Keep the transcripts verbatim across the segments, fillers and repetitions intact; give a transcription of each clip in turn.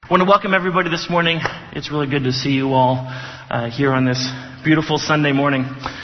I want to welcome everybody this morning. It's really good to see you all uh, here on this beautiful Sunday morning.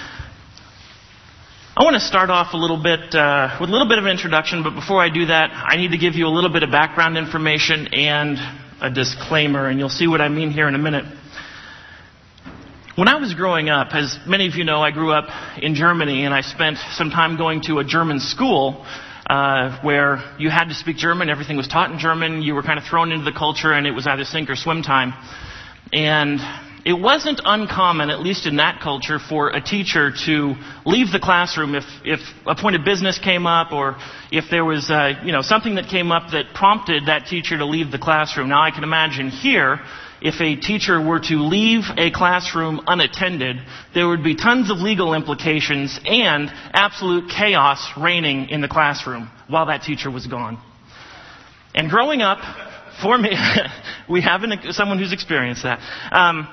I want to start off a little bit uh, with a little bit of an introduction, but before I do that, I need to give you a little bit of background information and a disclaimer, and you'll see what I mean here in a minute. When I was growing up, as many of you know, I grew up in Germany, and I spent some time going to a German school Uh, where you had to speak German. Everything was taught in German. You were kind of thrown into the culture, and it was either sink or swim time. And it wasn't uncommon, at least in that culture, for a teacher to leave the classroom if, if a point of business came up, or if there was uh, you know something that came up that prompted that teacher to leave the classroom. Now, I can imagine here, if a teacher were to leave a classroom unattended, there would be tons of legal implications and absolute chaos reigning in the classroom while that teacher was gone. And growing up, for me, we have an, someone who's experienced that. Um,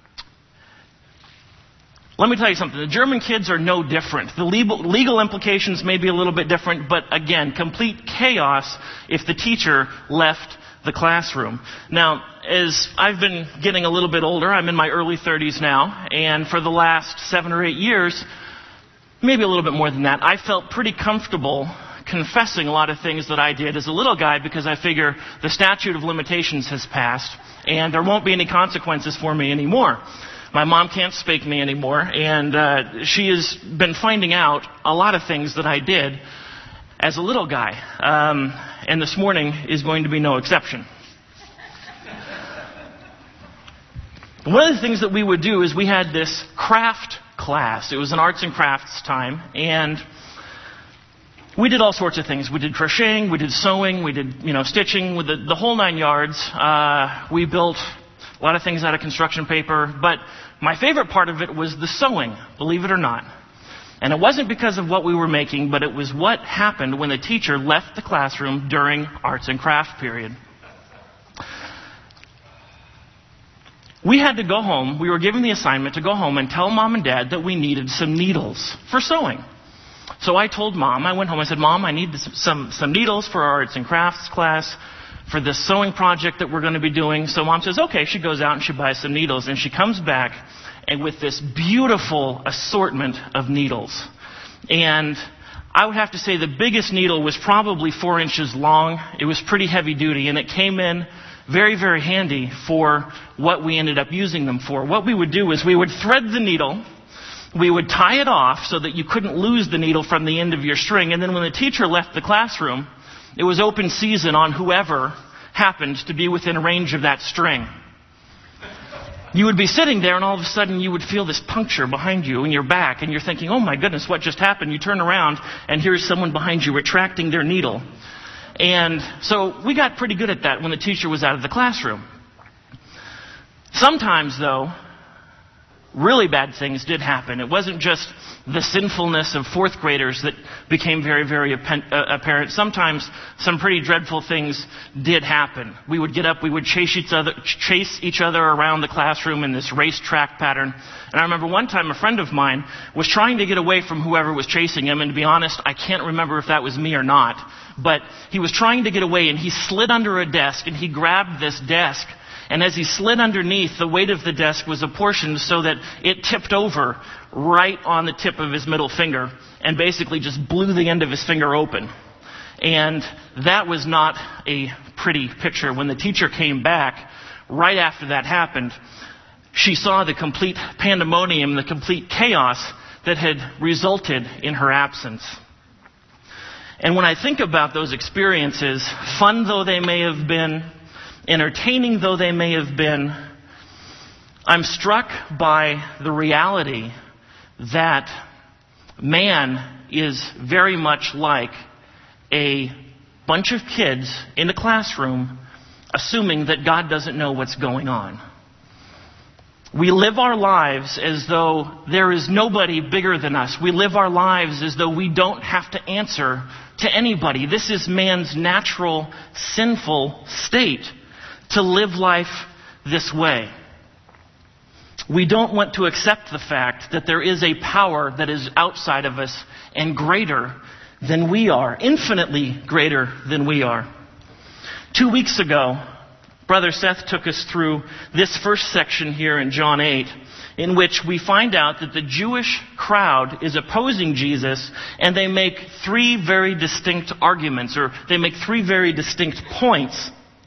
let me tell you something. The German kids are no different. The legal, legal implications may be a little bit different, but again, complete chaos if the teacher left the classroom. Now, as I've been getting a little bit older, I'm in my early thirties now, and for the last seven or eight years, maybe a little bit more than that, I felt pretty comfortable confessing a lot of things that I did as a little guy, because I figure the statute of limitations has passed, and there won't be any consequences for me anymore. My mom can't spank me anymore, and uh, she has been finding out a lot of things that I did as a little guy. Um, and this morning is going to be no exception. One of the things that we would do is we had this craft class. It was an arts and crafts time, and we did all sorts of things. We did crocheting, we did sewing, we did, you know, stitching, with the, the whole nine yards. Uh, we built a lot of things out of construction paper, but my favorite part of it was the sewing, believe it or not. And it wasn't because of what we were making, but it was what happened when the teacher left the classroom during arts and craft period. We had to go home. We were given the assignment to go home and tell Mom and Dad that we needed some needles for sewing. So I told Mom, I went home, I said, Mom, I need some, some needles for our arts and crafts class for this sewing project that we're going to be doing. So Mom says, okay. She goes out and she buys some needles, and she comes back and with this beautiful assortment of needles. And I would have to say the biggest needle was probably four inches long. It was pretty heavy duty, and it came in very, very handy for what we ended up using them for. What we would do is we would thread the needle, we would tie it off so that you couldn't lose the needle from the end of your string, and then when the teacher left the classroom, it was open season on whoever happened to be within range of that string. You would be sitting there, and all of a sudden you would feel this puncture behind you in your back, and you're thinking, oh my goodness, what just happened? You turn around, and here's someone behind you retracting their needle. And so we got pretty good at that when the teacher was out of the classroom. Sometimes, though, really bad things did happen. It wasn't just the sinfulness of fourth graders that became very, very apparent. Sometimes some pretty dreadful things did happen. We would get up, we would chase each other, chase each other around the classroom in this racetrack pattern. And I remember one time a friend of mine was trying to get away from whoever was chasing him. And to be honest, I can't remember if that was me or not. But he was trying to get away, and he slid under a desk, and he grabbed this desk. And as he slid underneath, the weight of the desk was apportioned so that it tipped over right on the tip of his middle finger and basically just blew the end of his finger open. And that was not a pretty picture. When the teacher came back, right after that happened, she saw the complete pandemonium, the complete chaos that had resulted in her absence. And when I think about those experiences, fun though they may have been, entertaining though they may have been, I'm struck by the reality that man is very much like a bunch of kids in a classroom assuming that God doesn't know what's going on. We live our lives as though there is nobody bigger than us. We live our lives as though we don't have to answer to anybody. This is man's natural, sinful state, to live life this way. We don't want to accept the fact that there is a power that is outside of us and greater than we are, infinitely greater than we are. Two weeks ago, Brother Seth took us through this first section here in John eight, in which we find out that the Jewish crowd is opposing Jesus, and they make three very distinct arguments, or they make three very distinct points.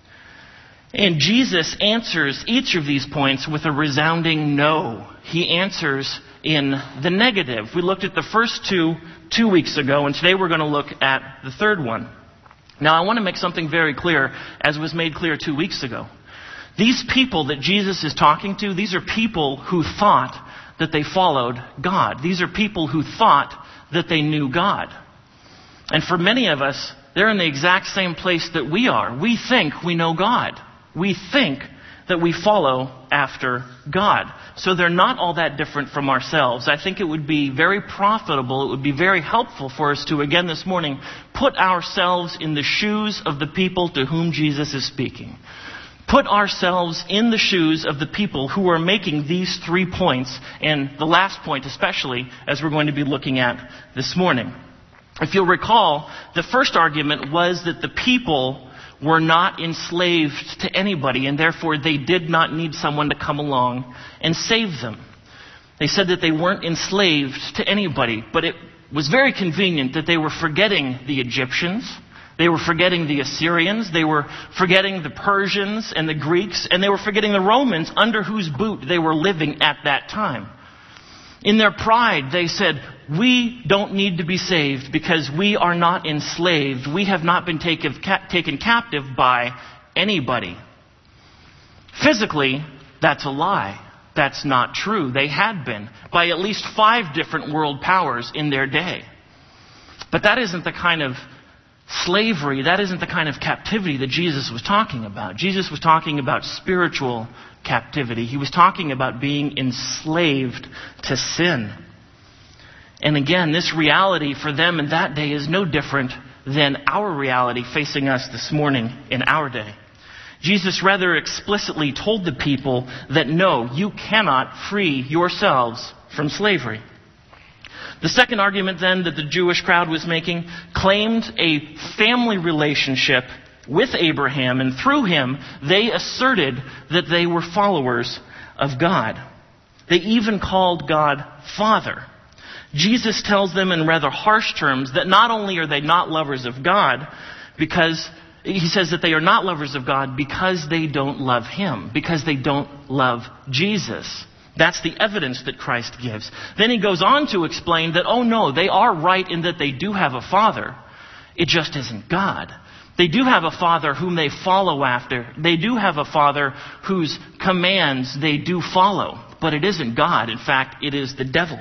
And Jesus answers each of these points with a resounding no. He answers in the negative. We looked at the first two two weeks ago, and today we're going to look at the third one. Now, I want to make something very clear, as was made clear two weeks ago. These people that Jesus is talking to, these are people who thought that they followed God. These are people who thought that they knew God. And for many of us, they're in the exact same place that we are. We think we know God. We think that we follow after God. So they're not all that different from ourselves. I think it would be very profitable, it would be very helpful for us to, again this morning, put ourselves in the shoes of the people to whom Jesus is speaking. Put ourselves in the shoes of the people who are making these three points, and the last point especially, as we're going to be looking at this morning. If you'll recall, the first argument was that the people were not enslaved to anybody, and therefore they did not need someone to come along and save them. They said that they weren't enslaved to anybody, but it was very convenient that they were forgetting the Egyptians, they were forgetting the Assyrians, they were forgetting the Persians and the Greeks, and they were forgetting the Romans under whose boot they were living at that time. In their pride, they said, we don't need to be saved because we are not enslaved. We have not been taken, ca- taken captive by anybody. Physically, that's a lie. That's not true. They had been by at least five different world powers in their day. But that isn't the kind of slavery, that isn't the kind of captivity that Jesus was talking about. Jesus was talking about spiritual captivity. He was talking about being enslaved to sin. And again, this reality for them in that day is no different than our reality facing us this morning in our day. Jesus rather explicitly told the people that no, you cannot free yourselves from slavery. The second argument then that the Jewish crowd was making claimed a family relationship with Abraham, and through him they asserted that they were followers of God. They even called God Father. Jesus tells them in rather harsh terms that not only are they not lovers of God, because he says that they are not lovers of God because they don't love him, because they don't love Jesus. That's the evidence that Christ gives. Then he goes on to explain that, oh no, they are right in that they do have a Father. It just isn't God. They do have a Father whom they follow after. They do have a Father whose commands they do follow. But it isn't God. In fact, it is the devil.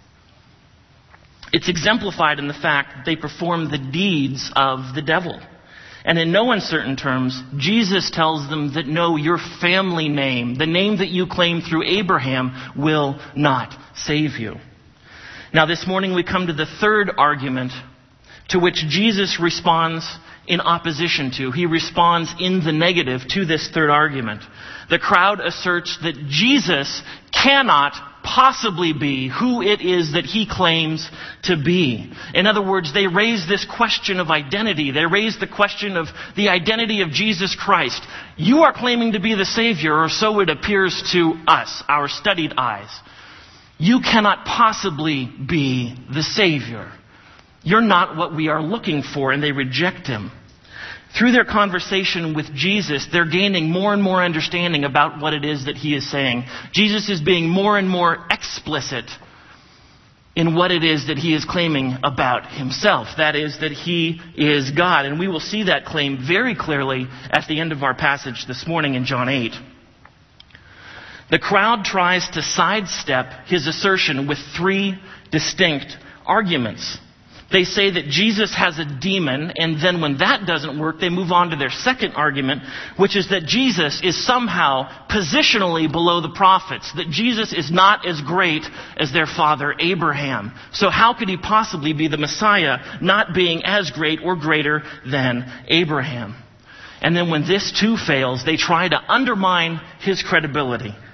It's exemplified in the fact that they perform the deeds of the devil. And in no uncertain terms, Jesus tells them that no, your family name, the name that you claim through Abraham, will not save you. Now this morning we come to the third argument to which Jesus responds in opposition to. He responds in the negative to this third argument. The crowd asserts that Jesus cannot possibly be who it is that he claims to be. In other words, they raise this question of identity. They raise the question of the identity of Jesus Christ. You are claiming to be the Savior, or so it appears to us, our studied eyes. You cannot possibly be the Savior. You're not what we are looking for, and they reject him. Through their conversation with Jesus, they're gaining more and more understanding about what it is that he is saying. Jesus is being more and more explicit in what it is that he is claiming about himself. That is, that he is God. And we will see that claim very clearly at the end of our passage this morning in John eight. The crowd tries to sidestep his assertion with three distinct arguments. They say that Jesus has a demon, and then when that doesn't work, they move on to their second argument, which is that Jesus is somehow positionally below the prophets, that Jesus is not as great as their father Abraham. So how could he possibly be the Messiah, not being as great or greater than Abraham? And then when this too fails, they try to undermine his credibility.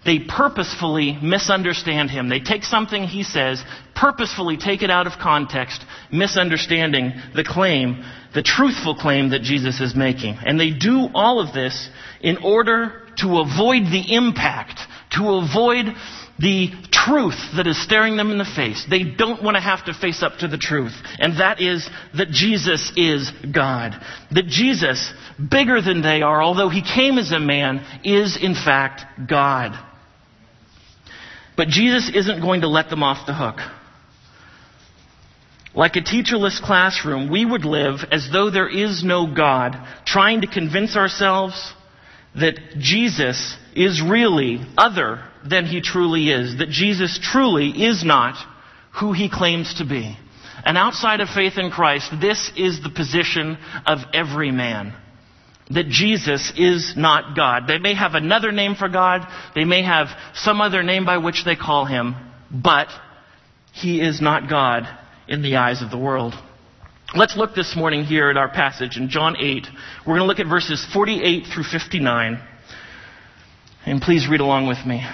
they purposefully misunderstand him. They take something he says, purposefully take it out of context, misunderstanding the claim, the truthful claim that Jesus is making. And they do all of this in order to avoid the impact, to avoid the truth that is staring them in the face. They don't want to have to face up to the truth. And that is that Jesus is God. That Jesus, bigger than they are, although he came as a man, is in fact God. But Jesus isn't going to let them off the hook. Like a teacherless classroom, we would live as though there is no God, trying to convince ourselves that Jesus is really other than he truly is. That Jesus truly is not who he claims to be. And outside of faith in Christ, this is the position of every man. That Jesus is not God. They may have another name for God. They may have some other name by which they call him. But he is not God in the eyes of the world. Let's look this morning here at our passage in John eight. We're going to look at verses forty-eight through fifty-nine. And please read along with me.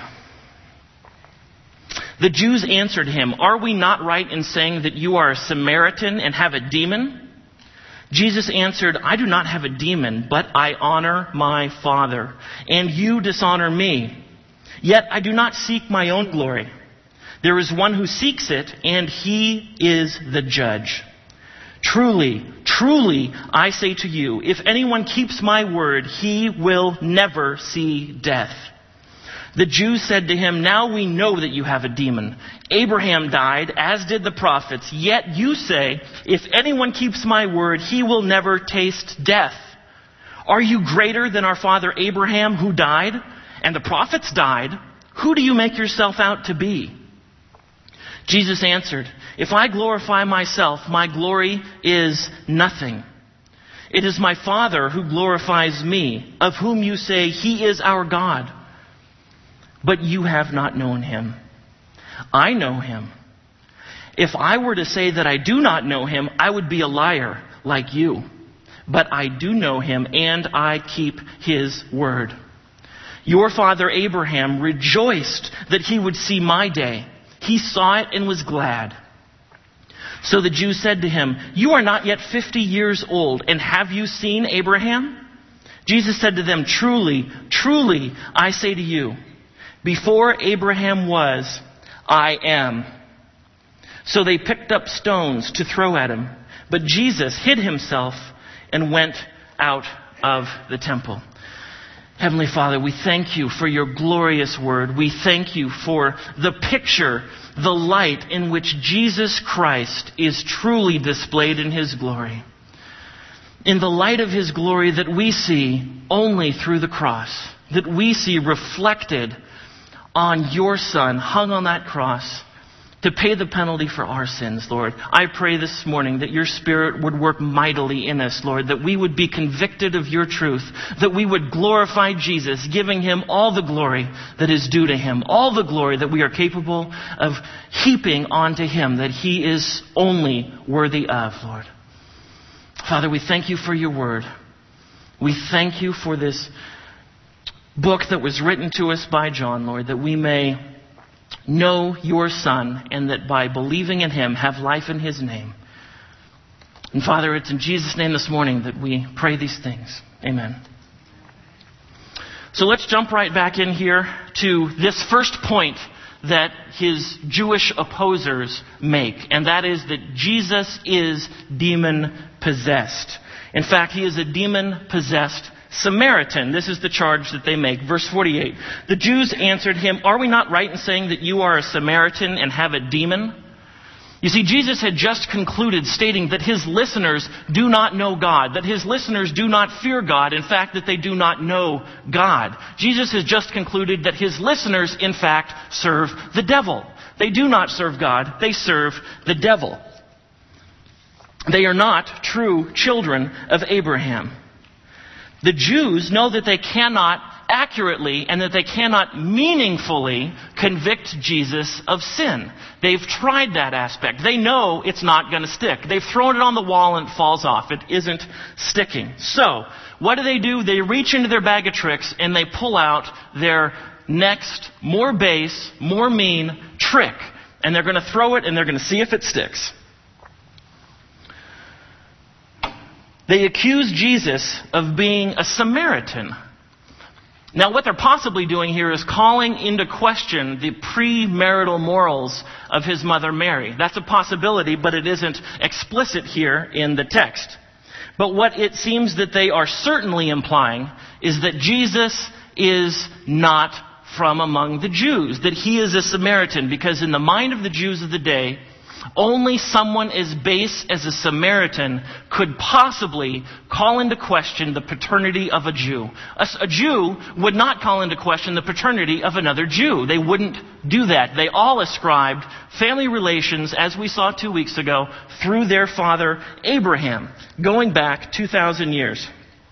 The Jews answered him, "Are we not right in saying that you are a Samaritan and have a demon?" Jesus answered, "I do not have a demon, but I honor my Father, and you dishonor me. Yet I do not seek my own glory. There is one who seeks it, and he is the judge. Truly, truly, I say to you, if anyone keeps my word, he will never see death." The Jews said to him, "Now we know that you have a demon. Abraham died, as did the prophets. Yet you say, if anyone keeps my word, he will never taste death. Are you greater than our father Abraham, who died? And the prophets died. Who do you make yourself out to be?" Jesus answered, "If I glorify myself, my glory is nothing. It is my Father who glorifies me, of whom you say he is our God. But you have not known him. I know him. If I were to say that I do not know him, I would be a liar like you. But I do know him, and I keep his word. Your father Abraham rejoiced that he would see my day. He saw it and was glad." So the Jews said to him, "You are not yet fifty years old, and have you seen Abraham?" Jesus said to them, "Truly, truly, I say to you, before Abraham was, I am." So they picked up stones to throw at him. But Jesus hid himself and went out of the temple. Heavenly Father, we thank you for your glorious word. We thank you for the picture, the light in which Jesus Christ is truly displayed in his glory. In the light of his glory that we see only through the cross, that we see reflected on your Son hung on that cross to pay the penalty for our sins, Lord. I pray this morning that your Spirit would work mightily in us, Lord, that we would be convicted of your truth, that we would glorify Jesus, giving him all the glory that is due to him, all the glory that we are capable of heaping onto him, that he is only worthy of, Lord. Father, we thank you for your word. We thank you for this book that was written to us by John, Lord, that we may know your Son, and that by believing in him have life in his name. And Father, it's in Jesus' name this morning that we pray these things. Amen. So let's jump right back in here to this first point that his Jewish opposers make, and that is that Jesus is demon-possessed. In fact, he is a demon-possessed Samaritan. This is the charge that they make. Verse forty-eight. The Jews answered him, "Are we not right in saying that you are a Samaritan and have a demon?" You see, Jesus had just concluded stating that his listeners do not know God, that his listeners do not fear God, in fact, that they do not know God. Jesus has just concluded that his listeners, in fact, serve the devil. They do not serve God, they serve the devil. They are not true children of Abraham. The Jews know that they cannot accurately and that they cannot meaningfully convict Jesus of sin. They've tried that aspect. They know it's not going to stick. They've thrown it on the wall and it falls off. It isn't sticking. So, what do they do? They reach into their bag of tricks and they pull out their next more base, more mean trick. And they're going to throw it and they're going to see if it sticks. They accuse Jesus of being a Samaritan. Now, what they're possibly doing here is calling into question the premarital morals of his mother Mary. That's a possibility, but it isn't explicit here in the text. But what it seems that they are certainly implying is that Jesus is not from among the Jews, that he is a Samaritan, because in the mind of the Jews of the day, only someone as base as a Samaritan could possibly call into question the paternity of a Jew. A, a Jew would not call into question the paternity of another Jew. They wouldn't do that. They all ascribed family relations, as we saw two weeks ago, through their father Abraham, going back two thousand years.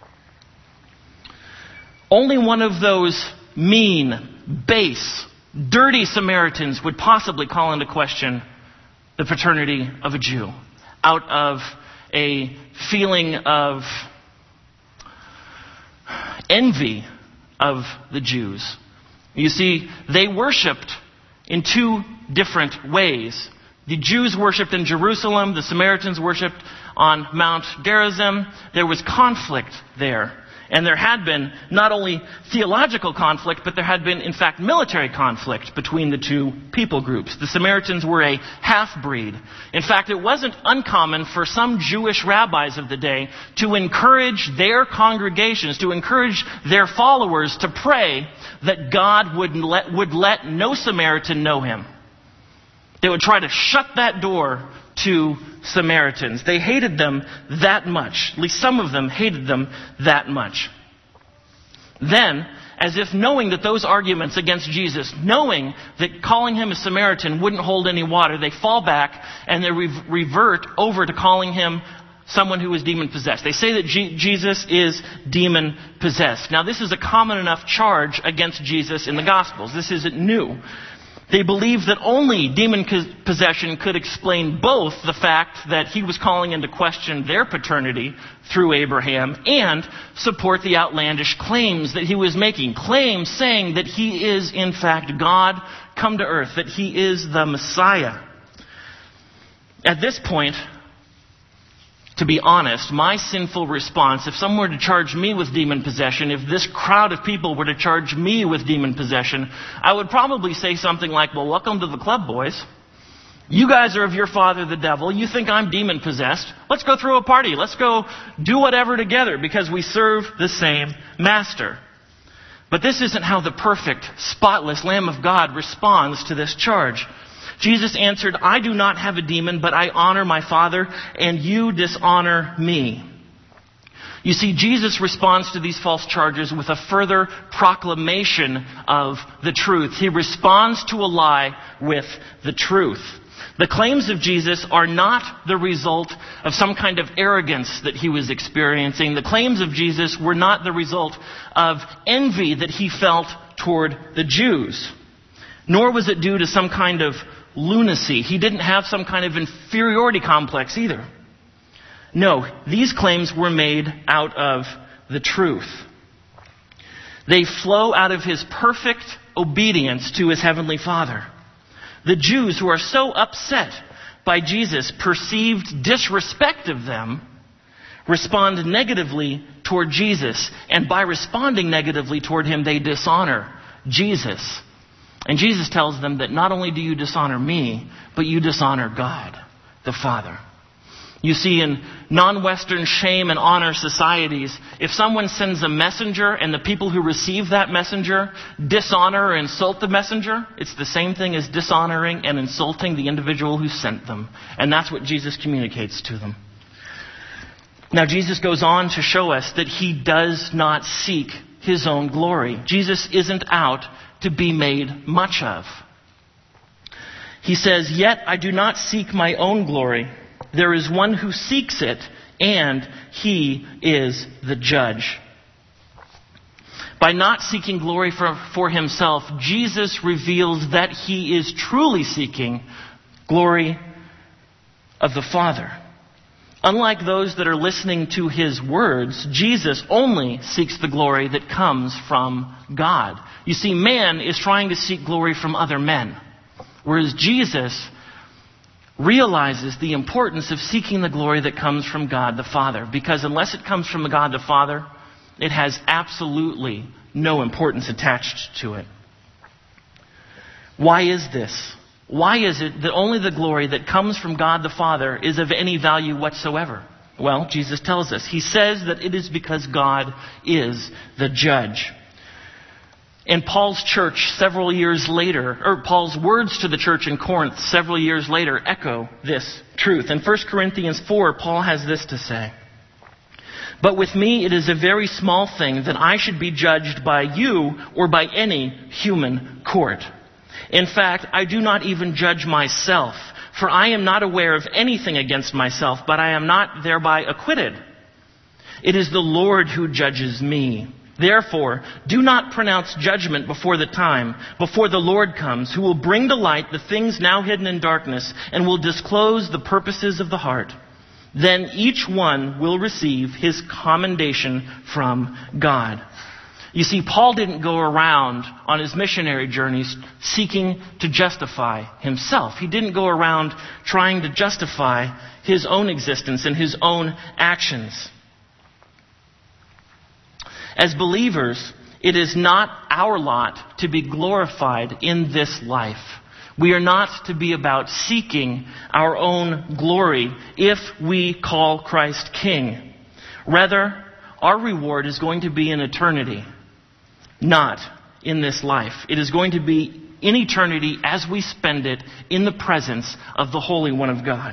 Only one of those mean, base, dirty Samaritans would possibly call into question the paternity of a Jew, out of a feeling of envy of the Jews. You see, they worshipped in two different ways. The Jews worshipped in Jerusalem, the Samaritans worshipped on Mount Gerizim. There was conflict there. And there had been not only theological conflict, but there had been, in fact, military conflict between the two people groups. The Samaritans were a half-breed. In fact, it wasn't uncommon for some Jewish rabbis of the day to encourage their congregations, to encourage their followers to pray that God would let, would let no Samaritan know him. They would try to shut that door to Samaritans. They hated them that much. At least some of them hated them that much. Then, as if knowing that those arguments against Jesus, knowing that calling him a Samaritan wouldn't hold any water, they fall back and they re- revert over to calling him someone who is demon-possessed. They say that G- Jesus is demon-possessed. Now, this is a common enough charge against Jesus in the Gospels. This isn't new. They believed that only demon possession could explain both the fact that he was calling into question their paternity through Abraham and support the outlandish claims that he was making. Claims saying that he is, in fact, God come to earth, that he is the Messiah. At this point, to be honest, my sinful response, if someone were to charge me with demon possession, if this crowd of people were to charge me with demon possession, I would probably say something like, well, welcome to the club, boys. You guys are of your father, the devil. You think I'm demon possessed. Let's go throw a party. Let's go do whatever together because we serve the same master. But this isn't how the perfect, spotless Lamb of God responds to this charge. Jesus answered, I do not have a demon, but I honor my Father, and you dishonor me. You see, Jesus responds to these false charges with a further proclamation of the truth. He responds to a lie with the truth. The claims of Jesus are not the result of some kind of arrogance that he was experiencing. The claims of Jesus were not the result of envy that he felt toward the Jews. Nor was it due to some kind of lunacy. He didn't have some kind of inferiority complex either. No, these claims were made out of the truth. They flow out of his perfect obedience to his heavenly Father. The Jews who are so upset by Jesus' perceived disrespect of them respond negatively toward Jesus. And by responding negatively toward him, they dishonor Jesus. And Jesus tells them that not only do you dishonor me, but you dishonor God, the Father. You see, in non-Western shame and honor societies, if someone sends a messenger and the people who receive that messenger dishonor or insult the messenger, it's the same thing as dishonoring and insulting the individual who sent them. And that's what Jesus communicates to them. Now, Jesus goes on to show us that he does not seek his own glory. Jesus isn't out to be made much of. He says, yet I do not seek my own glory. There is one who seeks it, and he is the judge. By not seeking glory for, for himself, Jesus reveals that he is truly seeking glory of the Father. Unlike those that are listening to his words, Jesus only seeks the glory that comes from God. You see, man is trying to seek glory from other men, whereas Jesus realizes the importance of seeking the glory that comes from God the Father. Because unless it comes from God the Father, it has absolutely no importance attached to it. Why is this? Why is it that only the glory that comes from God the Father is of any value whatsoever? Well, Jesus tells us. He says that it is because God is the judge. And Paul's church several years later, or Paul's words to the church in Corinth several years later echo this truth. In First Corinthians four, Paul has this to say. But with me it is a very small thing that I should be judged by you or by any human court. In fact, I do not even judge myself, for I am not aware of anything against myself, but I am not thereby acquitted. It is the Lord who judges me. Therefore, do not pronounce judgment before the time, before the Lord comes, who will bring to light the things now hidden in darkness, and will disclose the purposes of the heart. Then each one will receive his commendation from God. You see, Paul didn't go around on his missionary journeys seeking to justify himself. He didn't go around trying to justify his own existence and his own actions. As believers, it is not our lot to be glorified in this life. We are not to be about seeking our own glory if we call Christ King. Rather, our reward is going to be in eternity, not in this life. It is going to be in eternity as we spend it in the presence of the Holy One of God.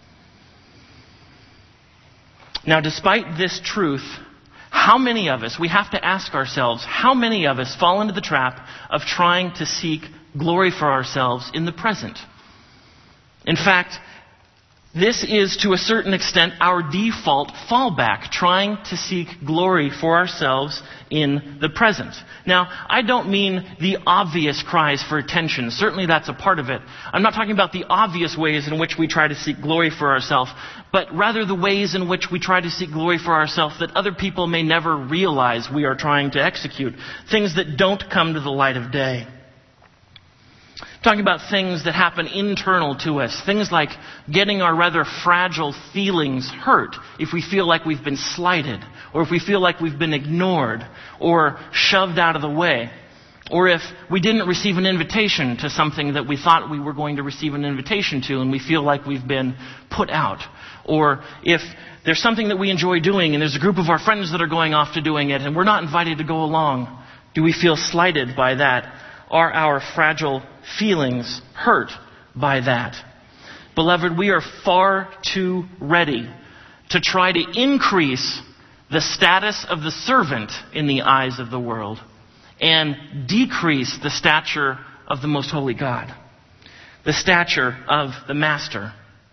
Now, despite this truth, how many of us, we have to ask ourselves, how many of us fall into the trap of trying to seek glory for ourselves in the present? In fact, this is to a certain extent our default fallback, trying to seek glory for ourselves in the present. Now, I don't mean the obvious cries for attention. Certainly that's a part of it. I'm not talking about the obvious ways in which we try to seek glory for ourselves, but rather the ways in which we try to seek glory for ourselves that other people may never realize we are trying to execute. Things that don't come to the light of day. Talking about things that happen internal to us. Things like getting our rather fragile feelings hurt if we feel like we've been slighted, or if we feel like we've been ignored, or shoved out of the way, or if we didn't receive an invitation to something that we thought we were going to receive an invitation to and we feel like we've been put out, or if there's something that we enjoy doing and there's a group of our friends that are going off to doing it and we're not invited to go along. Do we feel slighted by that? Are our fragile feelings hurt by that? Beloved, we are far too ready to try to increase the status of the servant in the eyes of the world and decrease the stature of the most holy God, the stature of the Master.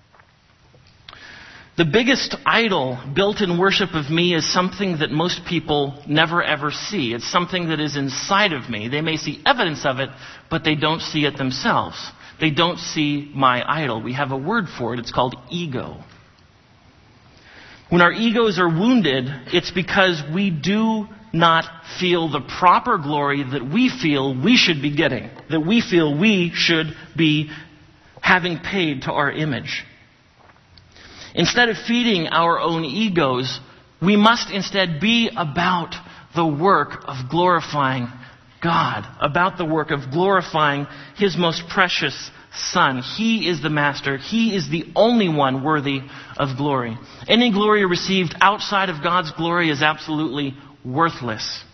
The biggest idol built in worship of me is something that most people never ever see. It's something that is inside of me. They may see evidence of it, but they don't see it themselves. They don't see my idol. We have a word for it. It's called ego. When our egos are wounded, it's because we do not feel the proper glory that we feel we should be getting, that we feel we should be having paid to our image. Instead of feeding our own egos, we must instead be about the work of glorifying God, about the work of glorifying His most precious Son. He is the Master. He is the only one worthy of glory. Any glory received outside of God's glory is absolutely worthless.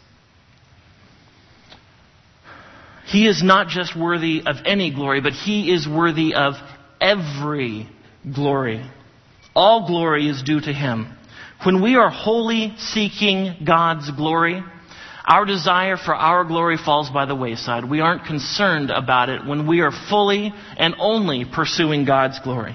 He is not just worthy of any glory, but He is worthy of every glory. All glory is due to Him. When we are wholly seeking God's glory, our desire for our glory falls by the wayside. We aren't concerned about it when we are fully and only pursuing God's glory.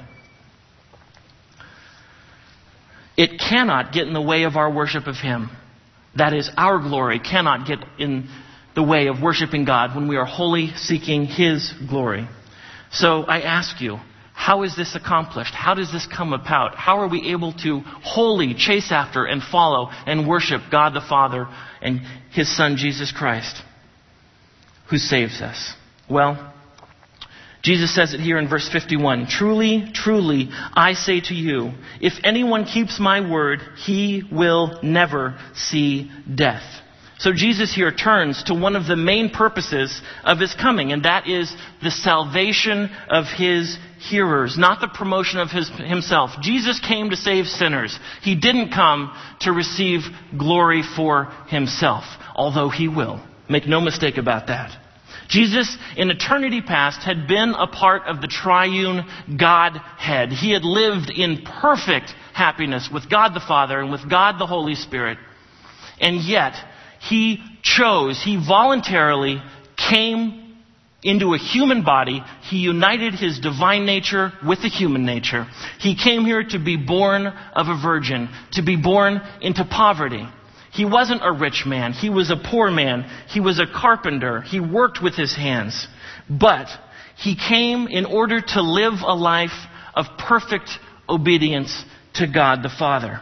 It cannot get in the way of our worship of Him. That is, our glory cannot get in the way of worshiping God when we are wholly seeking His glory. So I ask you, how is this accomplished? How does this come about? How are we able to wholly chase after and follow and worship God the Father and His Son Jesus Christ? who saves us? Well, Jesus says it here in verse fifty-one. Truly, truly, I say to you, if anyone keeps my word, he will never see death. So Jesus here turns to one of the main purposes of his coming, and that is the salvation of his hearers, not the promotion of his, himself. Jesus came to save sinners. He didn't come to receive glory for himself, although he will. Make no mistake about that. Jesus, in eternity past, had been a part of the triune Godhead. He had lived in perfect happiness with God the Father and with God the Holy Spirit. And yet, he chose, he voluntarily came into a human body. He united his divine nature with the human nature. He came here to be born of a virgin, to be born into poverty. He wasn't a rich man. He was a poor man. He was a carpenter. He worked with his hands. But he came in order to live a life of perfect obedience to God the Father.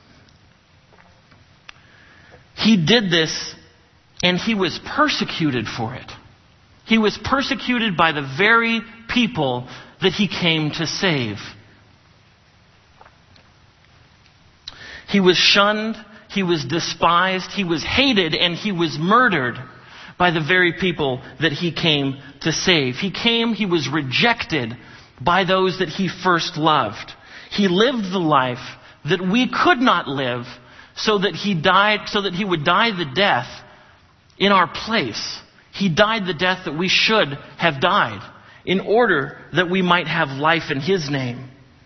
He did this, and he was persecuted for it. He was persecuted by the very people that he came to save. He was shunned. He was despised, he was hated, and he was murdered by the very people that he came to save. He came, he was rejected by those that he first loved. He lived the life that we could not live, so that he died, so that he would die the death in our place. He died the death that we should have died, in order that we might have life in his name.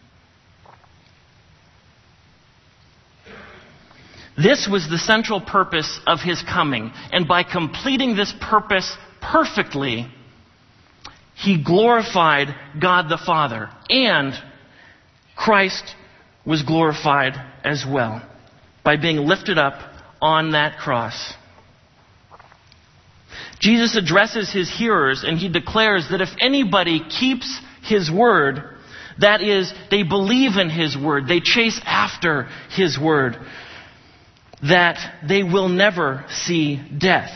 This was the central purpose of his coming. And by completing this purpose perfectly, he glorified God the Father. And Christ was glorified as well by being lifted up on that cross. Jesus addresses his hearers and he declares that if anybody keeps his word, that is, they believe in his word, they chase after his word, that they will never see death.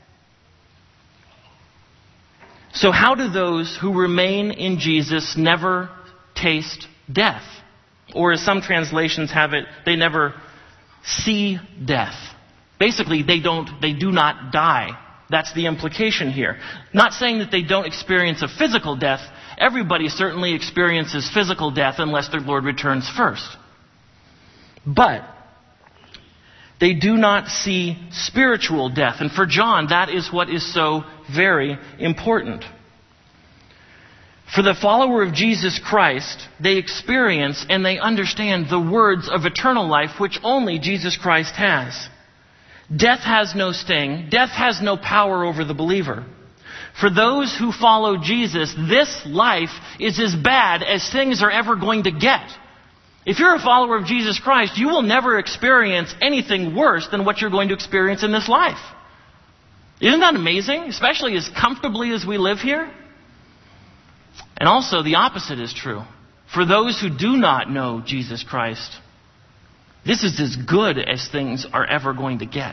So how do those who remain in Jesus never taste death? Or as some translations have it, they never see death. Basically, they don't, they do not die. That's the implication here. Not saying that they don't experience a physical death. Everybody certainly experiences physical death unless their Lord returns first. But they do not see spiritual death. And for John, that is what is so very important. For the follower of Jesus Christ, they experience and they understand the words of eternal life, which only Jesus Christ has. Death has no sting. Death has no power over the believer. For those who follow Jesus, this life is as bad as things are ever going to get. If you're a follower of Jesus Christ, you will never experience anything worse than what you're going to experience in this life. Isn't that amazing? Especially as comfortably as we live here. And also the opposite is true. For those who do not know Jesus Christ, this is as good as things are ever going to get.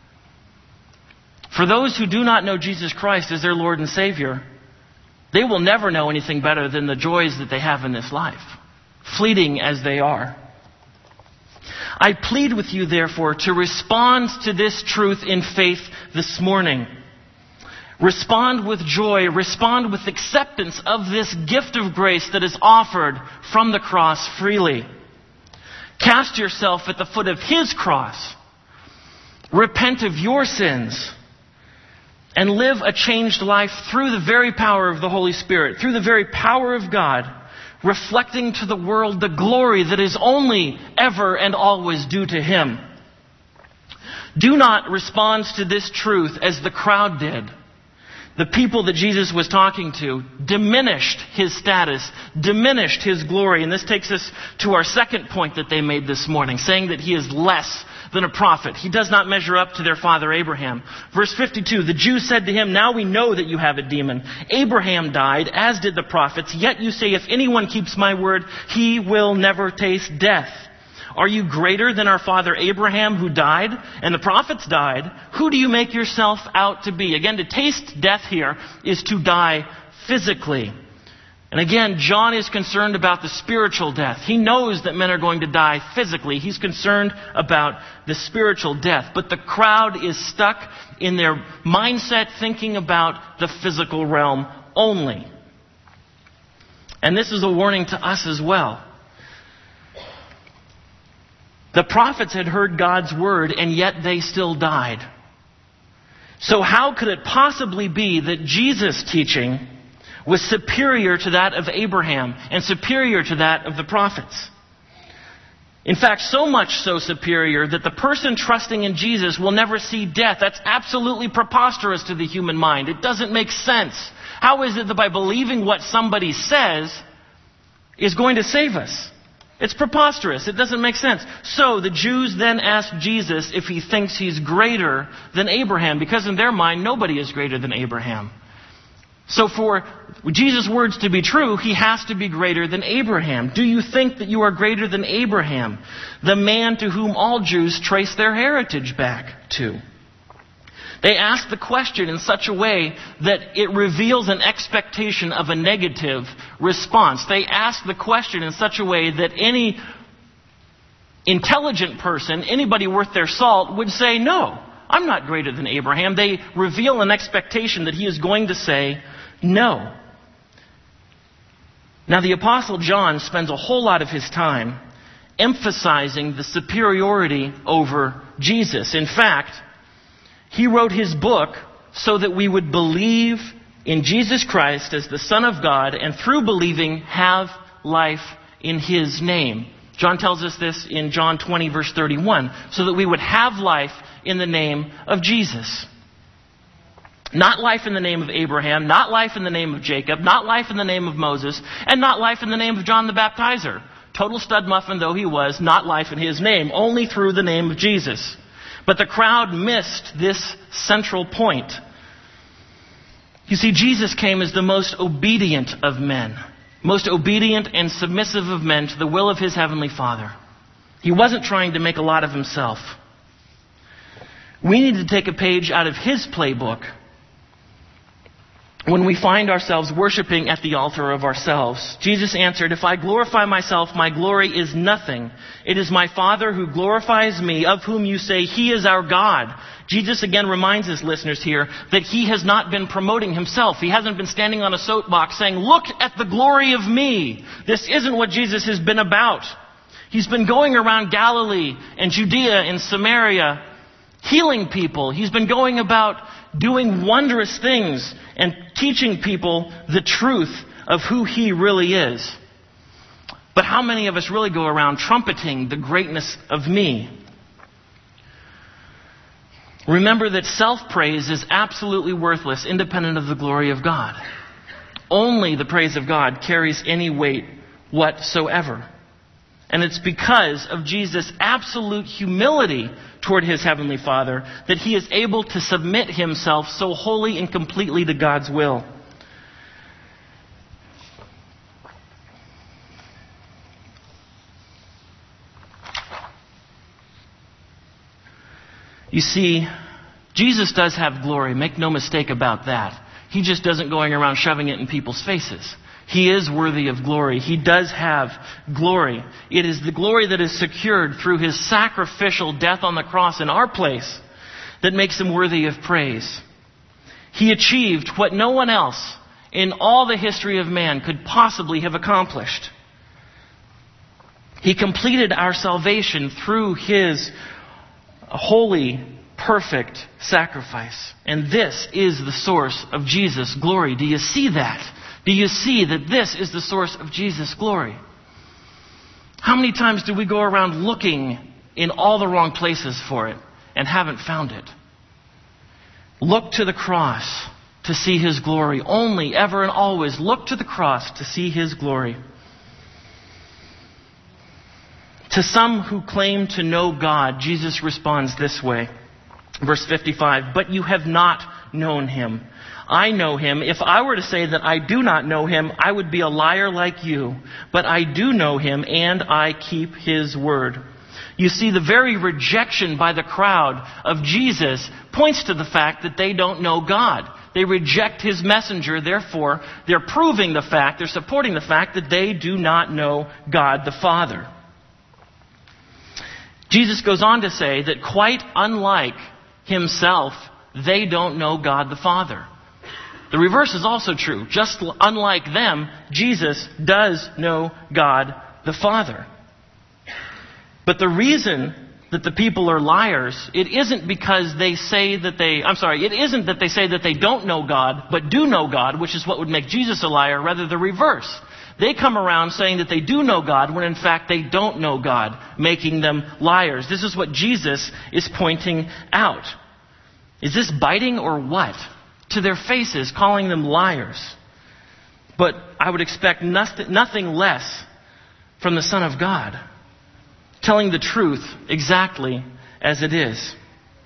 For those who do not know Jesus Christ as their Lord and Savior, they will never know anything better than the joys that they have in this life, fleeting as they are. I plead with you, therefore, to respond to this truth in faith this morning. Respond with joy. Respond with acceptance of this gift of grace that is offered from the cross freely. Cast yourself at the foot of His cross. Repent of your sins. And live a changed life through the very power of the Holy Spirit, through the very power of God, reflecting to the world the glory that is only ever and always due to Him. Do not respond to this truth as the crowd did. The people that Jesus was talking to diminished His status, diminished His glory. And this takes us to our second point that they made this morning, saying that He is less than a prophet. He does not measure up to their father Abraham. Verse fifty-two, the Jews said to Him, now we know that you have a demon. Abraham died, as did the prophets, yet you say, if anyone keeps my word, he will never taste death. Are you greater than our father Abraham, who died, and the prophets died? Who do you make yourself out to be?" Again, to taste death here is to die physically. And again, John is concerned about the spiritual death. He knows that men are going to die physically. He's concerned about the spiritual death. But the crowd is stuck in their mindset thinking about the physical realm only. And this is a warning to us as well. The prophets had heard God's word, and yet they still died. So how could it possibly be that Jesus' teaching was superior to that of Abraham and superior to that of the prophets? In fact, so much so superior that the person trusting in Jesus will never see death. That's absolutely preposterous to the human mind. It doesn't make sense. How is it that by believing what somebody says is going to save us? It's preposterous. It doesn't make sense. So the Jews then ask Jesus if he thinks he's greater than Abraham, because in their mind, nobody is greater than Abraham. So for Jesus' words to be true, he has to be greater than Abraham. Do you think that you are greater than Abraham, the man to whom all Jews trace their heritage back to? They ask the question in such a way that it reveals an expectation of a negative response. They ask the question in such a way that any intelligent person, anybody worth their salt, would say, "No, I'm not greater than Abraham." They reveal an expectation that he is going to say no. Now, the Apostle John spends a whole lot of his time emphasizing the superiority over Jesus. In fact, he wrote his book so that we would believe in Jesus Christ as the Son of God, and through believing have life in his name. John tells us this in John twenty, verse thirty-one, so that we would have life in the name of Jesus. Not life in the name of Abraham, not life in the name of Jacob, not life in the name of Moses, and not life in the name of John the Baptizer. Total stud muffin though he was, not life in his name, only through the name of Jesus. But the crowd missed this central point. You see, Jesus came as the most obedient of men, most obedient and submissive of men to the will of his heavenly Father. He wasn't trying to make a lot of himself. We need to take a page out of his playbook when we find ourselves worshiping at the altar of ourselves. Jesus answered, "If I glorify myself, my glory is nothing. It is my Father who glorifies me, of whom you say he is our God." Jesus again reminds his listeners here that he has not been promoting himself. He hasn't been standing on a soapbox saying, "Look at the glory of me." This isn't what Jesus has been about. He's been going around Galilee and Judea and Samaria healing people. He's been going about doing wondrous things and teaching people the truth of who he really is. But how many of us really go around trumpeting the greatness of me? Remember that self-praise is absolutely worthless, independent of the glory of God. Only the praise of God carries any weight whatsoever. And it's because of Jesus' absolute humility toward his heavenly Father that he is able to submit himself so wholly and completely to God's will. You see, Jesus does have glory. Make no mistake about that. He just doesn't going around shoving it in people's faces. He is worthy of glory. He does have glory. It is the glory that is secured through his sacrificial death on the cross in our place that makes him worthy of praise. He achieved what no one else in all the history of man could possibly have accomplished. He completed our salvation through his holy, perfect sacrifice. And this is the source of Jesus' glory. Do you see that? Do you see that this is the source of Jesus' glory? How many times do we go around looking in all the wrong places for it and haven't found it? Look to the cross to see his glory. Only, ever and always, look to the cross to see his glory. To some who claim to know God, Jesus responds this way. Verse fifty-five, "But you have not known him. I know him. If I were to say that I do not know him, I would be a liar like you. But I do know him, and I keep his word." You see, the very rejection by the crowd of Jesus points to the fact that they don't know God. They reject His messenger, therefore, they're proving the fact, they're supporting the fact that they do not know God the Father. Jesus goes on to say that quite unlike Himself, they don't know God the Father. The reverse is also true. Just unlike them, Jesus does know God the Father. But the reason that the people are liars, it isn't because they say that they, I'm sorry, it isn't that they say that they don't know God, but do know God, which is what would make Jesus a liar, rather the reverse. They come around saying that they do know God, when in fact they don't know God, making them liars. This is what Jesus is pointing out. Is this biting or what? To their faces, calling them liars. But I would expect nothing less from the Son of God, telling the truth exactly as it is.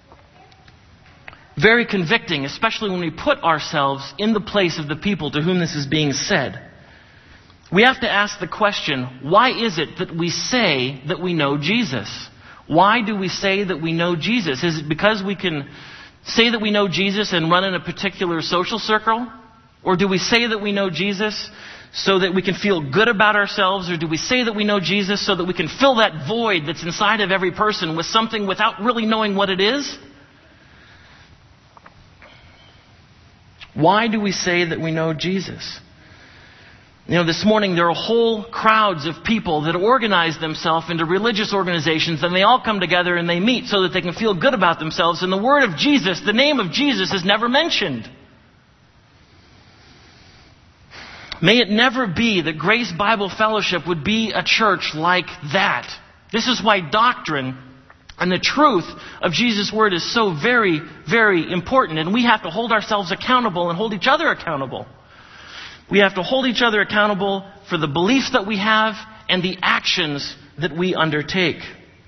Very convicting, especially when we put ourselves in the place of the people to whom this is being said. We have to ask the question, why is it that we say that we know Jesus? Why do we say that we know Jesus? Is it because we can say that we know Jesus and run in a particular social circle? Or do we say that we know Jesus so that we can feel good about ourselves? Or do we say that we know Jesus so that we can fill that void that's inside of every person with something without really knowing what it is? Why do we say that we know Jesus? You know, this morning there are whole crowds of people that organize themselves into religious organizations, and they all come together and they meet so that they can feel good about themselves. And the word of Jesus, the name of Jesus, is never mentioned. May it never be that Grace Bible Fellowship would be a church like that. This is why doctrine and the truth of Jesus' word is so very, very important. And we have to hold ourselves accountable and hold each other accountable. We have to hold each other accountable for the beliefs that we have and the actions that we undertake.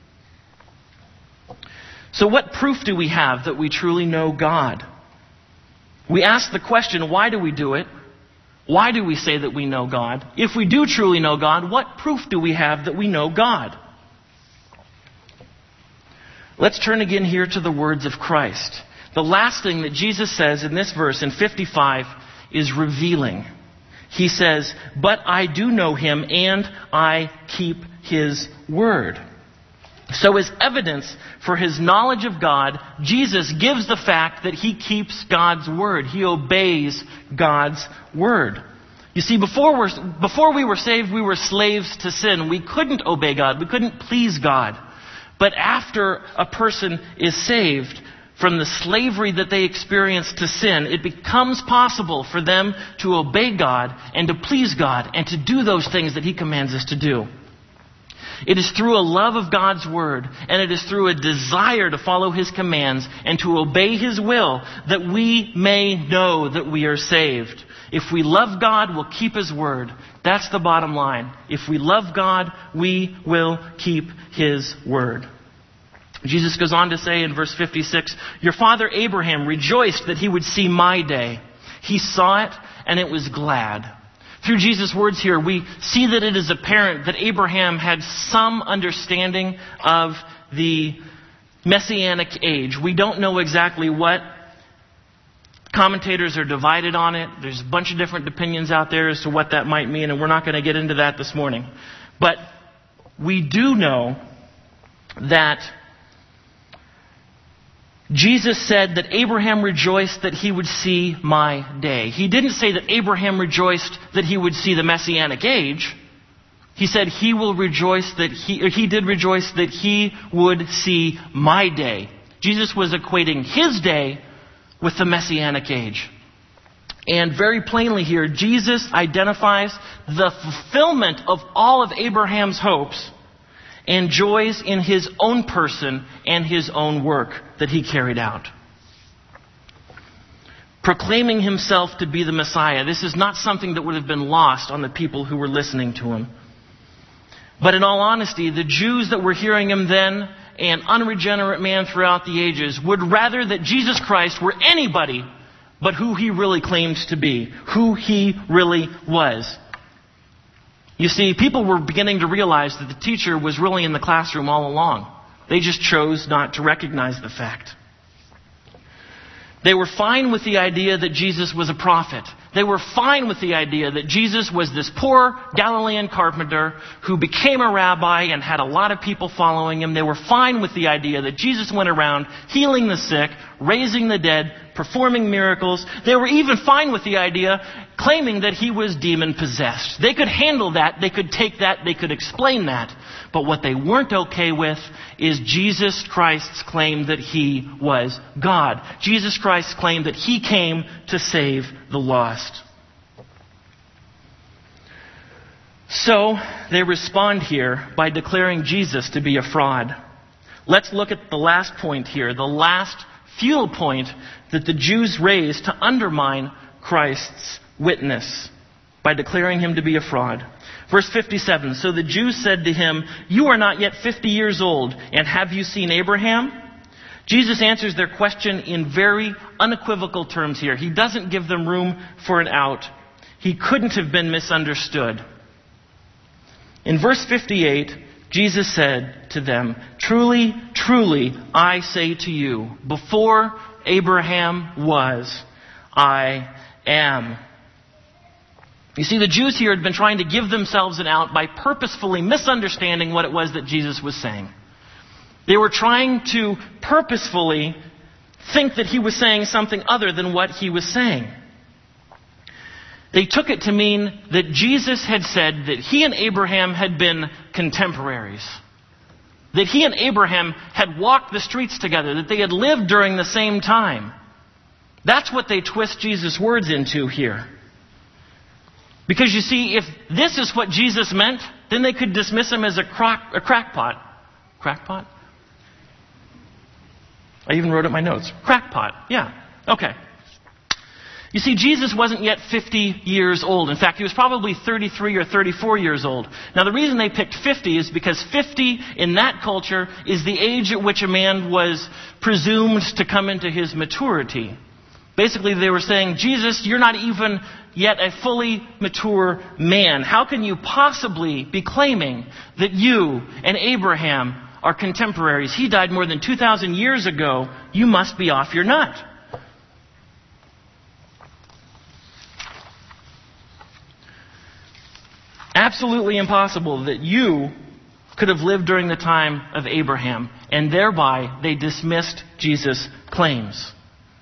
So what proof do we have that we truly know God? We ask the question, why do we do it? Why do we say that we know God? If we do truly know God, what proof do we have that we know God? Let's turn again here to the words of Christ. The last thing that Jesus says in this verse, in fifty-five, is revealing. He says, but I do know Him and I keep His word. So as evidence for His knowledge of God, Jesus gives the fact that He keeps God's word. He obeys God's word. You see, before, we're, before we were saved, we were slaves to sin. We couldn't obey God. We couldn't please God. But after a person is saved from the slavery that they experience to sin, it becomes possible for them to obey God and to please God and to do those things that He commands us to do. It is through a love of God's word, and it is through a desire to follow His commands and to obey His will that we may know that we are saved. If we love God, we'll keep His word. That's the bottom line. If we love God, we will keep His word. Jesus goes on to say in verse fifty-six, your father Abraham rejoiced that he would see my day. He saw it and it was glad. Through Jesus' words here, we see that it is apparent that Abraham had some understanding of the Messianic age. We don't know exactly what. Commentators are divided on it. There's a bunch of different opinions out there as to what that might mean, and we're not going to get into that this morning. But we do know that Jesus said that Abraham rejoiced that he would see my day. He didn't say that Abraham rejoiced that he would see the Messianic age. He said he will rejoice that he, or he did rejoice that he would see my day. Jesus was equating his day with the Messianic age. And very plainly here, Jesus identifies the fulfillment of all of Abraham's hopes and joys in His own person and His own work that He carried out. Proclaiming Himself to be the Messiah. This is not something that would have been lost on the people who were listening to Him. But in all honesty, the Jews that were hearing Him then, and unregenerate man throughout the ages, would rather that Jesus Christ were anybody but who He really claims to be, who He really was. You see, people were beginning to realize that the teacher was really in the classroom all along. They just chose not to recognize the fact. They were fine with the idea that Jesus was a prophet. They were fine with the idea that Jesus was this poor Galilean carpenter who became a rabbi and had a lot of people following him. They were fine with the idea that Jesus went around healing the sick, raising the dead, performing miracles. They were even fine with the idea claiming that he was demon-possessed. They could handle that. They could take that. They could explain that. But what they weren't okay with is Jesus Christ's claim that he was God. Jesus Christ's claim that he came to save the lost. So they respond here by declaring Jesus to be a fraud. Let's look at the last point here, the last futile point that the Jews raised to undermine Christ's witness by declaring him to be a fraud. Verse fifty-seven, so the Jews said to him, you are not yet fifty years old, and have you seen Abraham? Jesus answers their question in very unequivocal terms here. He doesn't give them room for an out. He couldn't have been misunderstood. In verse fifty-eight, Jesus said to them, truly, truly, I say to you, before Abraham was, I am. You see, the Jews here had been trying to give themselves an out by purposefully misunderstanding what it was that Jesus was saying. They were trying to purposefully think that he was saying something other than what he was saying. They took it to mean that Jesus had said that he and Abraham had been contemporaries. That he and Abraham had walked the streets together. That they had lived during the same time. That's what they twist Jesus' words into here. Because you see, if this is what Jesus meant, then they could dismiss him as a, crock, a crackpot. Crackpot? I even wrote up my notes. Crackpot. Yeah. Okay. You see, Jesus wasn't yet fifty years old. In fact, he was probably thirty-three or thirty-four years old. Now, the reason they picked fifty is because fifty in that culture is the age at which a man was presumed to come into his maturity. Basically, they were saying, Jesus, you're not even yet a fully mature man. How can you possibly be claiming that you and Abraham are contemporaries? He died more than two thousand years ago. You must be off your nut. Absolutely impossible that you could have lived during the time of Abraham. And thereby, they dismissed Jesus' claims.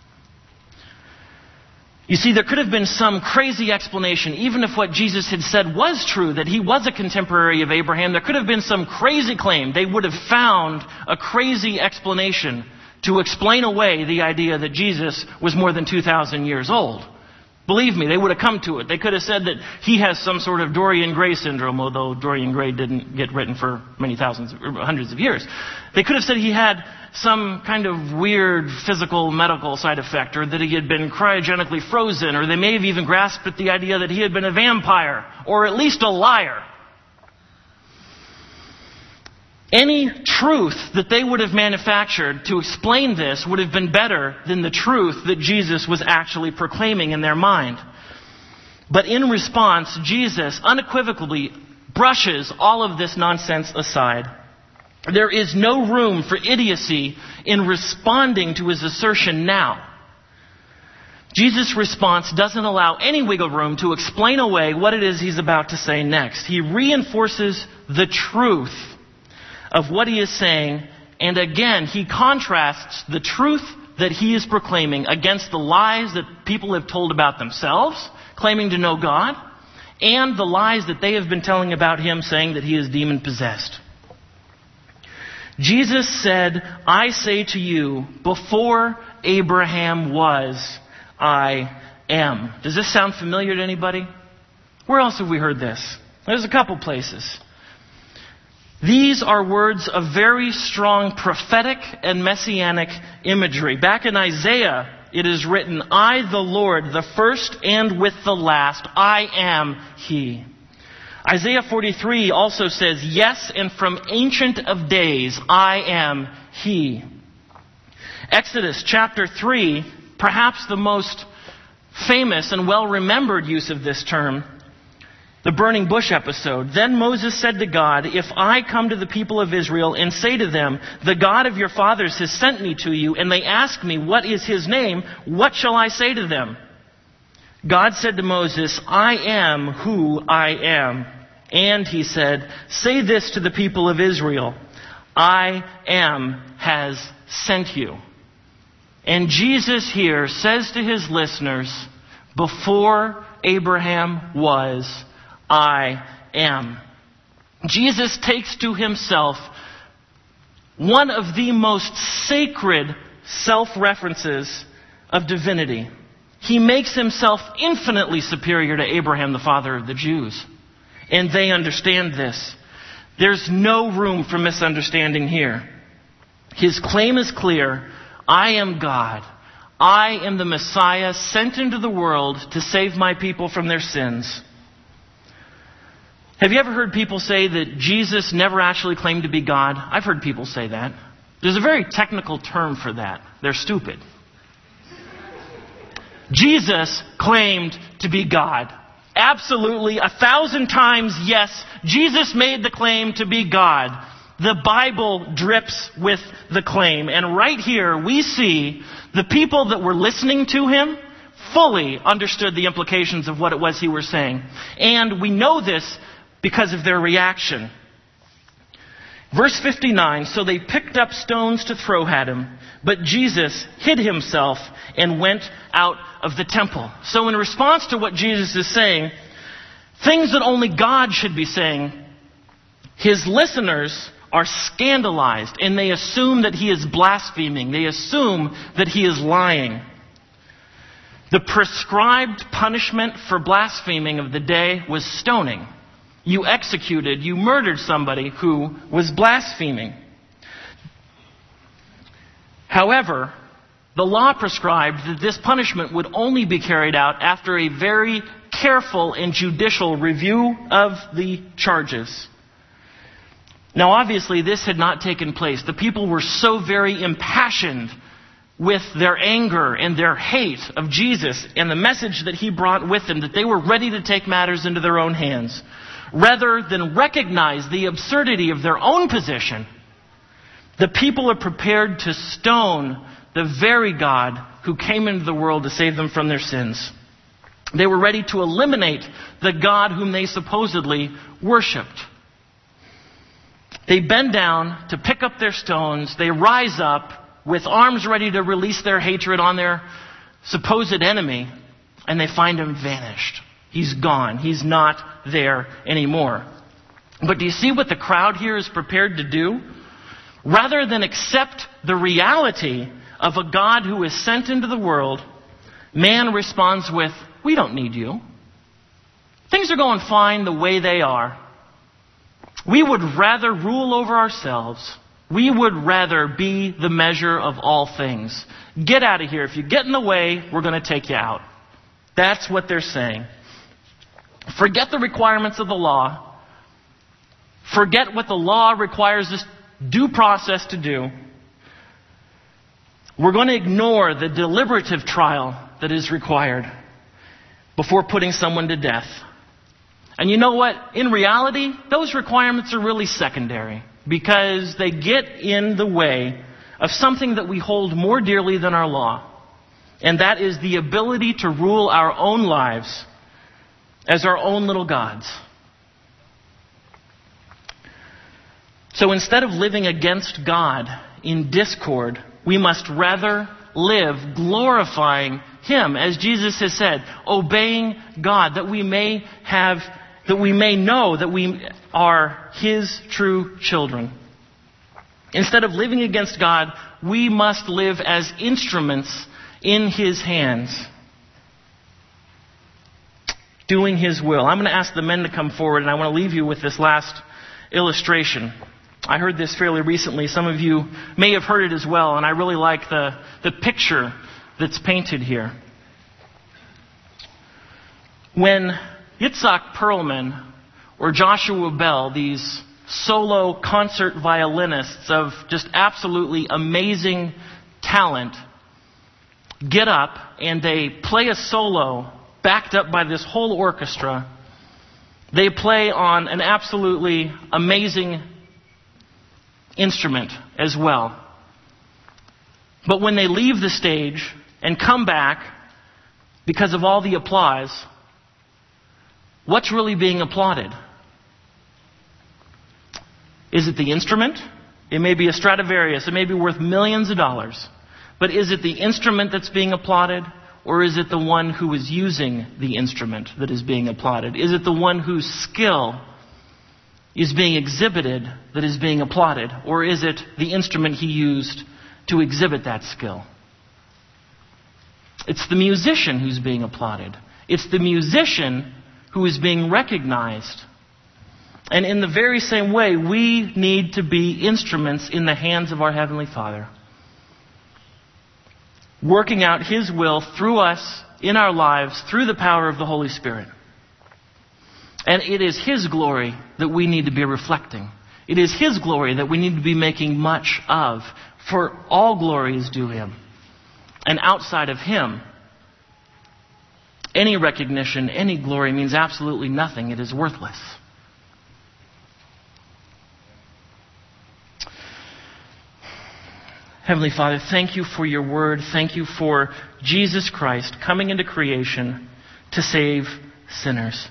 You see, there could have been some crazy explanation, even if what Jesus had said was true, that he was a contemporary of Abraham. There could have been some crazy claim. They would have found a crazy explanation to explain away the idea that Jesus was more than two thousand years old. Believe me, they would have come to it. They could have said that he has some sort of Dorian Gray syndrome, although Dorian Gray didn't get written for many thousands, or hundreds of years. They could have said he had some kind of weird physical medical side effect, or that he had been cryogenically frozen, or they may have even grasped at the idea that he had been a vampire, or at least a liar. Any truth that they would have manufactured to explain this would have been better than the truth that Jesus was actually proclaiming in their mind. But in response, Jesus unequivocally brushes all of this nonsense aside. There is no room for idiocy in responding to his assertion now. Jesus' response doesn't allow any wiggle room to explain away what it is he's about to say next. He reinforces the truth of what he is saying, and again, he contrasts the truth that he is proclaiming against the lies that people have told about themselves, claiming to know God, and the lies that they have been telling about him, saying that he is demon-possessed. Jesus said, I say to you, before Abraham was, I am. Does this sound familiar to anybody? Where else have we heard this? There's a couple places. These are words of very strong prophetic and messianic imagery. Back in Isaiah, it is written, I, the Lord, the first and with the last, I am He. Isaiah forty-three also says, yes, and from ancient of days, I am He. Exodus chapter three, perhaps the most famous and well-remembered use of this term, The burning bush episode. Then Moses said to God, if I come to the people of Israel and say to them, the God of your fathers has sent me to you, and they ask me, what is his name? What shall I say to them? God said to Moses, I am who I am. And he said, say this to the people of Israel, I am has sent you. And Jesus here says to his listeners, before Abraham was, I am. Jesus takes to himself one of the most sacred self-references of divinity. He makes himself infinitely superior to Abraham, the father of the Jews. And they understand this. There's no room for misunderstanding here. His claim is clear. I am God. I am the Messiah sent into the world to save my people from their sins. Have you ever heard people say that Jesus never actually claimed to be God? I've heard people say that. There's a very technical term for that. They're stupid. Jesus claimed to be God. Absolutely, a thousand times yes, Jesus made the claim to be God. The Bible drips with the claim. And right here we see the people that were listening to him fully understood the implications of what it was he was saying. And we know this because of their reaction. Verse fifty-nine, so they picked up stones to throw at him, but Jesus hid himself and went out of the temple. So in response to what Jesus is saying, things that only God should be saying, his listeners are scandalized and they assume that he is blaspheming. They assume that he is lying. The prescribed punishment for blaspheming of the day was stoning. You executed, you murdered somebody who was blaspheming. However, the law prescribed that this punishment would only be carried out after a very careful and judicial review of the charges. Now, obviously, this had not taken place. The people were so very impassioned with their anger and their hate of Jesus and the message that he brought with him that they were ready to take matters into their own hands. Rather than recognize the absurdity of their own position, the people are prepared to stone the very God who came into the world to save them from their sins. They were ready to eliminate the God whom they supposedly worshipped. They bend down to pick up their stones. They rise up with arms ready to release their hatred on their supposed enemy, and they find him vanished. He's gone. He's not there anymore. But do you see what the crowd here is prepared to do? Rather than accept the reality of a God who is sent into the world, man responds with, we don't need you. Things are going fine the way they are. We would rather rule over ourselves. We would rather be the measure of all things. Get out of here. If you get in the way, we're going to take you out. That's what they're saying. Forget the requirements of the law. Forget what the law requires this due process to do. We're going to ignore the deliberative trial that is required before putting someone to death. And you know what? In reality, those requirements are really secondary because they get in the way of something that we hold more dearly than our law. And that is the ability to rule our own lives as our own little gods. So instead of living against God in discord, we must rather live glorifying Him, as Jesus has said, obeying God, that we may have, that we may know that we are His true children. Instead of living against God, we must live as instruments in His hands, doing His will. I'm going to ask the men to come forward, and I want to leave you with this last illustration. I heard this fairly recently. Some of you may have heard it as well, and I really like the, the picture that's painted here. When Itzhak Perlman or Joshua Bell, these solo concert violinists of just absolutely amazing talent, get up and they play a solo backed up by this whole orchestra, They play on an absolutely amazing instrument as well. But when they leave the stage and come back because of all the applause, what's really being applauded? Is it the instrument? It may be a Stradivarius. It may be worth millions of dollars. But is it the instrument that's being applauded? Or is it the one who is using the instrument that is being applauded? Is it the one whose skill is being exhibited that is being applauded? Or is it the instrument he used to exhibit that skill? It's the musician who's being applauded. It's the musician who is being recognized. And in the very same way, we need to be instruments in the hands of our Heavenly Father, working out His will through us, in our lives, through the power of the Holy Spirit. And it is His glory that we need to be reflecting. It is His glory that we need to be making much of. For all glory is due Him. And outside of Him, any recognition, any glory means absolutely nothing. It is worthless. Heavenly Father, thank You for Your word. Thank You for Jesus Christ coming into creation to save sinners.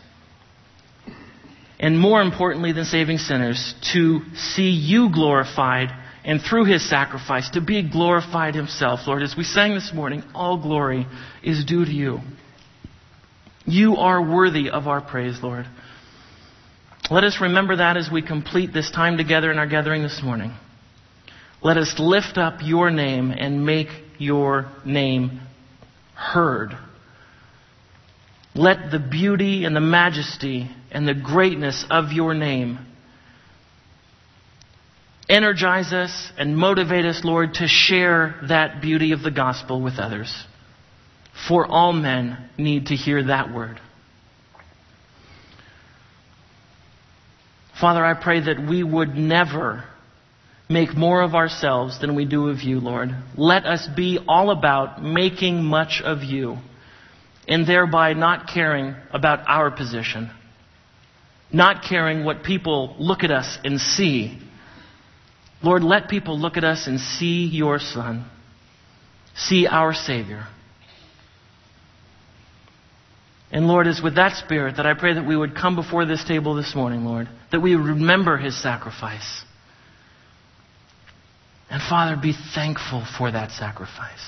And more importantly than saving sinners, to see You glorified, and through His sacrifice, to be glorified Himself. Lord, as we sang this morning, all glory is due to You. You are worthy of our praise, Lord. Let us remember that as we complete this time together in our gathering this morning. Let us lift up Your name and make Your name heard. Let the beauty and the majesty and the greatness of Your name energize us and motivate us, Lord, to share that beauty of the gospel with others. For all men need to hear that word. Father, I pray that we would never make more of ourselves than we do of You, Lord. Let us be all about making much of You, and thereby not caring about our position, not caring what people look at us and see. Lord, let people look at us and see Your Son, see our Savior. And Lord, it's with that spirit that I pray that we would come before this table this morning, Lord, that we would remember His sacrifice. And Father, be thankful for that sacrifice.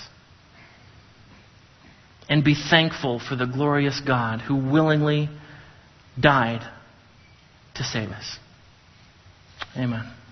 And be thankful for the glorious God who willingly died to save us. Amen.